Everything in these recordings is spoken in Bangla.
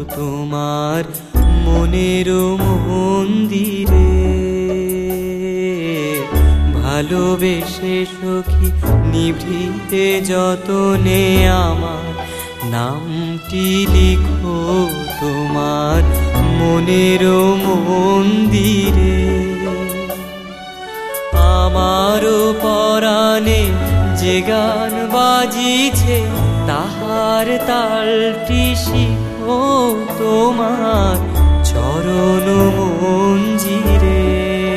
তোমার মনের মন্দিরে। ভালোবেসে সখী নিভৃতে যতনে আমার নামটি লিখো তোমার মনের মন্দিরে। আমারও পরাণে যে গান বাজিছে তাহার তালটি শিখো তোমার চরণ মঞ্জিরে।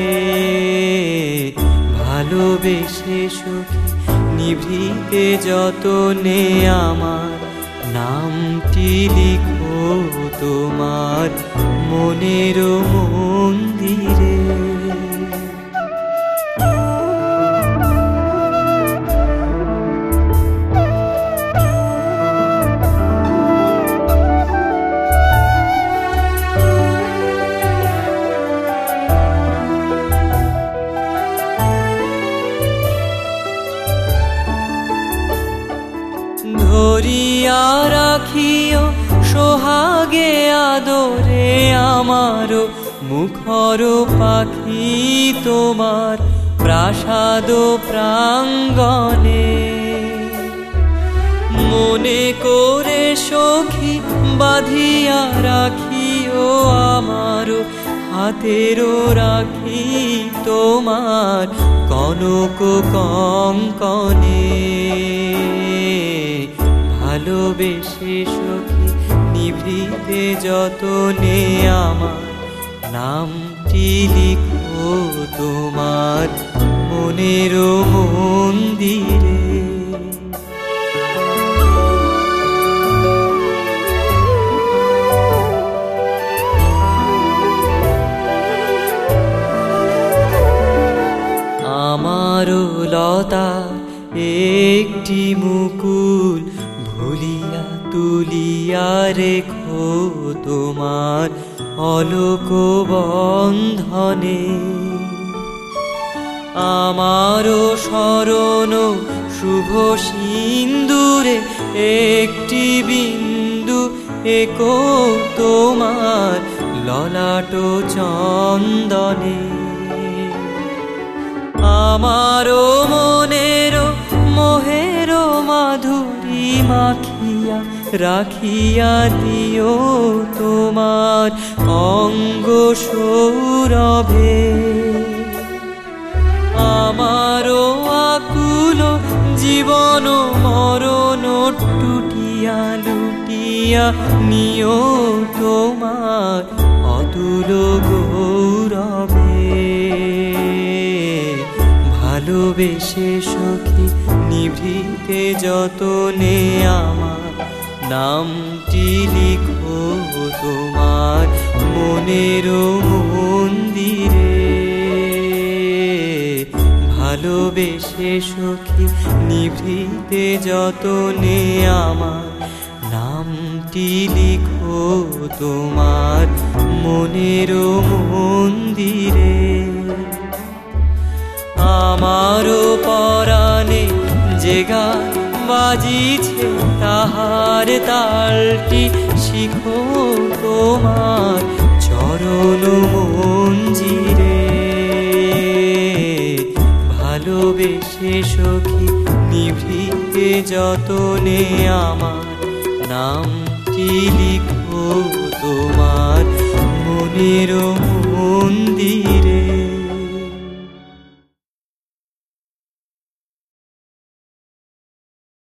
ভালোবেসে সখী নিভৃতে যতনে আমার নামটি লিখো তোমার মনের মন্দিরে। ধরিয়া রাখিও সোহাগে আদরে আমারও মুখর পাখি তোমার প্রাসাদ প্রাঙ্গণে। মনে করে সখী বাঁধিয়া রাখিও আমারও হাতেরও রাখি তোমার কনক কঙ্কণে। ভালোবেসে সখী নিভৃতে যতনে আমার নামটি লিখো তোমার মনের মন্দিরে। আমারও লতা একটি মুকুল ভুলিয়া তুলিয়া রেখো তোমার অলোক বন্ধনে। আমারও শরণ শুভ সিন্দুরে একটি বিন্দু একো তোমার ললাট চন্দনে। আমারও মনের মোহের মাধুরী মাখিয়া রাখিয়া দিও তোমার অঙ্গ সৌরভে। আমারও আকুল জীবন মরণ টুটিয়া লুটিয়া নিও তোমার অতুল গৌরবে। ভালোবেসে সখী নিভৃতে যতনে আমার নামটি লিখো তোমার মনের মন্দিরে। ভালোবেসে সখী নিভৃতে যতনে আমার নামটি লিখো তোমার মনের মন্দিরে। আমারও পরাণে যে গান বাজিছে তাহার তালটি শিখো তোমার চরণ মঞ্জিরে। ভালোবেসে সখী নিভৃতে যতনে আমার নামটি লিখো